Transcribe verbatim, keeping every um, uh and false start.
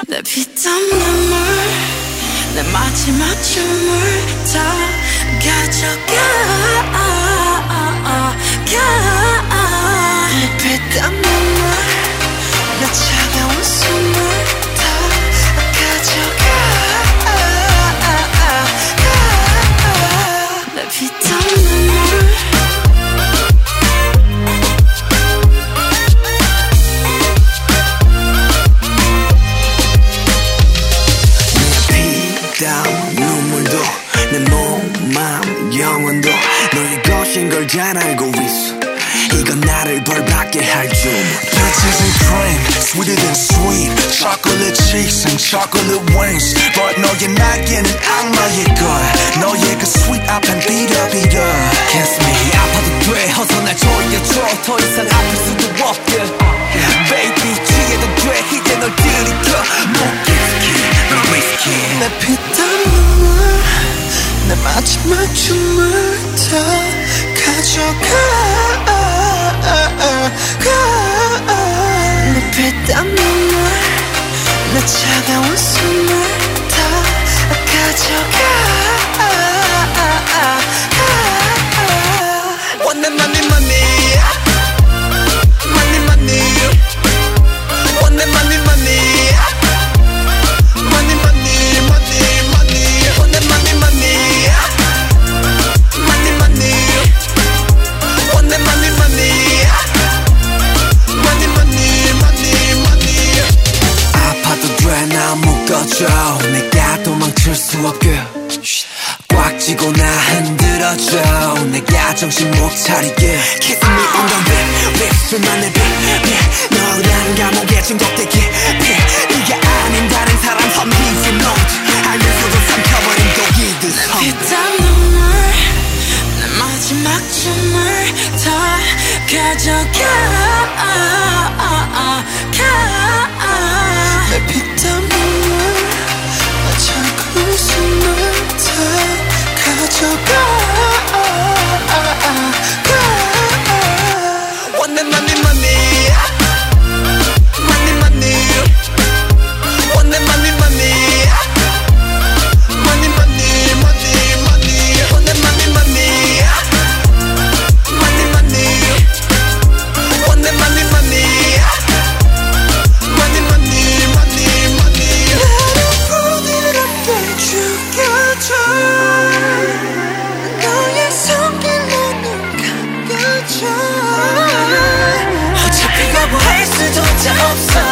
내 피땀 눈물 내 마지막 춤을 다 가져가 내 피땀 눈물 내 차가운 숨을 다 가져가 내 피땀 눈물 눈물도 내 몸, 마음, 영혼도 너의 것인 걸 잘 알고 있어. 이건 나를 벌받게 할 줄. Peaches and cream, sweeter than sweet. Chocolate cheeks and chocolate wings. But 너의 날개는 악마의 걸. 너의 그 sweet 앞엔 비려비려. Kiss me, 아파도 돼. 어서 날 조여줘. 더 이상 아플 수도 없게. Baby, 취해도 돼. 이제 널 들이켜. 못 깊게, 널 risky. 내 피땀 눈물 내 마지막 춤을 다 가져가 내 피땀 눈물 내 차가운 숨을 다 가져가 원내 money money money money 원내 money money money money money money 원내 money money money money 원내 money money money money money money 아파도 돼 나 묶어줘 내가 도망칠 수 없게 꽉 쥐고 나 흔들어줘 내가 정신 못 차리게 Kiss me on the lip 립술만 내 빛 너라는 감옥에 중독되게 네가 아닌 다른 사람 섬기지 넌 알면서도 삼켜버린 독이듯 내 피땀 눈물 내 마지막 춤을 다 가져가 내 피땀 눈물 내 차가운 숨을 다 가져가 원내 money money money money 원내 money money money money money money 원내 money money money money 원내 money money money money money money 나를 부드럽게 죽여줘 너의 손길로 눈 감겨줘 어차피 거부할 수조차 없어